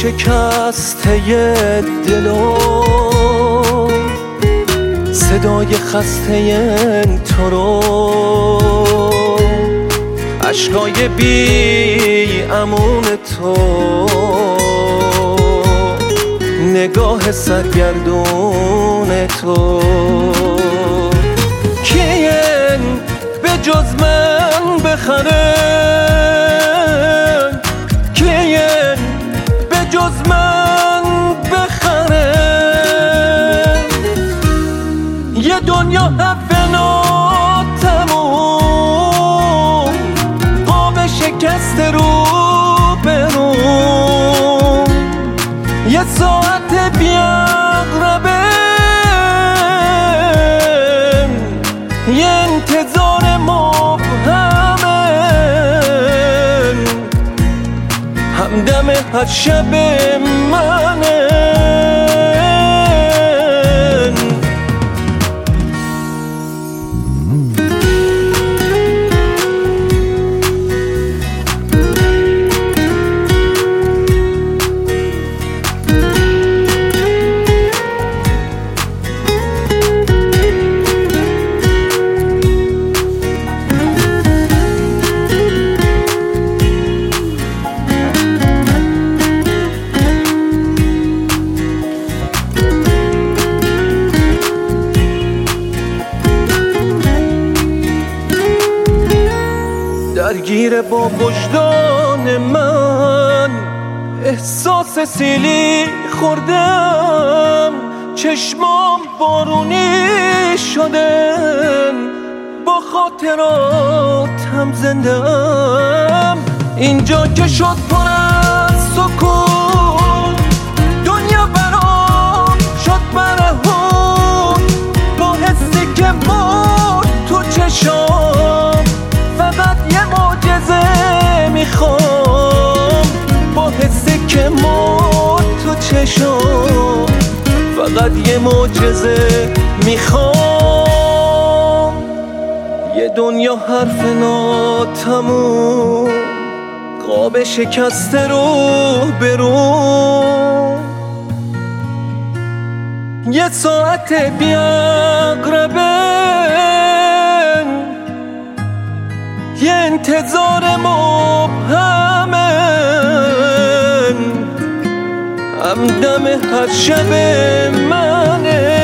شکسته دل و صدای خسته تو رو، عشقای بی امون تو، نگاه سرگردون تو، کیه به جز من بخره، کیه به جز من بخره، یه دنیا حفنا تموم، قاب شکست رو برو، یه ساعت بیاقربه، یه انتظار مبهمه، همدم هر شب منه. درگیر با وجدان من، احساس سیلی خوردم، چشمام بارونی شدن، با خاطراتم زندم، اینجا که شد پر از سکون، دنیا برام شد مرهون، با حسی که مرد تو چشام، فقط یه معجزه میخوام، با حسی که مرد تو چشام، فقط یه معجزه میخوام، یه دنیا حرف ناتموم، قاب شکسته رو برو، یه ساعت بیاقربه، یه انتظار مبهمه، همدم هر شب منه.